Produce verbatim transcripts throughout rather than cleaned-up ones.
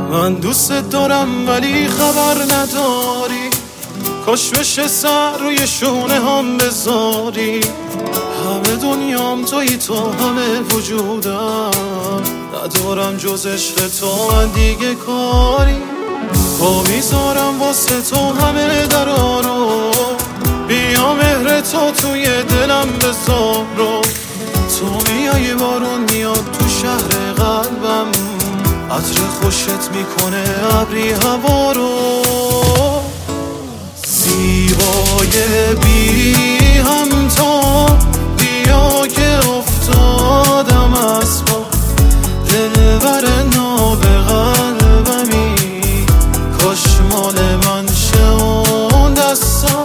من دوست دارم ولی خبر نداری، کاش بشه سر روی شونه هم بذاری. همه دنیام توی تو، همه وجودم ندارم جز عشق تو. من دیگه کاری با میذارم واسه تو همه درا رو، بیا مهر تو توی دلم بذار رو. تو میای بارون میاد تو شهر قلبم، عطر خوشت میکنه ابری هوا رو. زیبای بی همتا بیا که افتادم از پا، دلبر ناب قلبمی، کاش مال من شه اون دستا.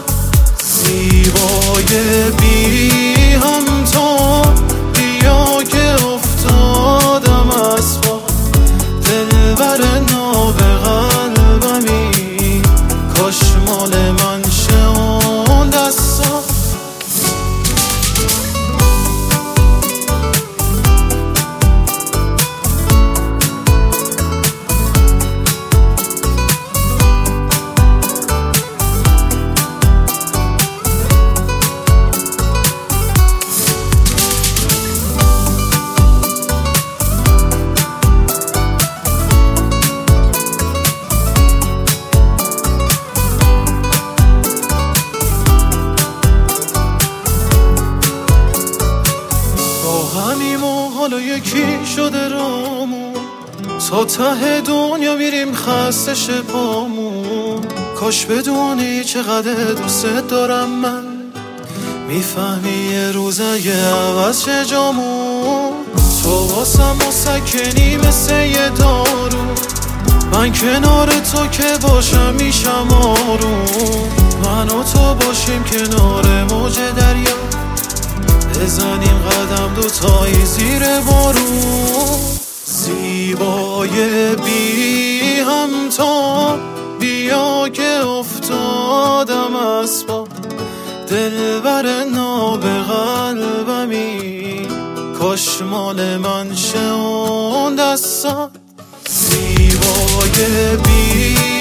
زیبای بی همتا بیا که افتادم از پا، دلبر ناب قلبمی، کاش مال من شه اون دستا. حالا یکی شده رامون، تا ته دنیا میریم خسته شه پامون. کاش بدونی چقدر دوست دارم من، میفهمی یه روز اگه عوض شه جامون. تو واسم مسکنی مثل یه دارو، من کنار تو که باشم میشم آروم. من و تو باشیم کنار موج دریا، بزنیم قدم دوتایی زیر بارون. زیبای بی همتا بیا که افتادم از پا، دلبر ناب قلبمی، کاش مال من شه اون دستا. زیبای بی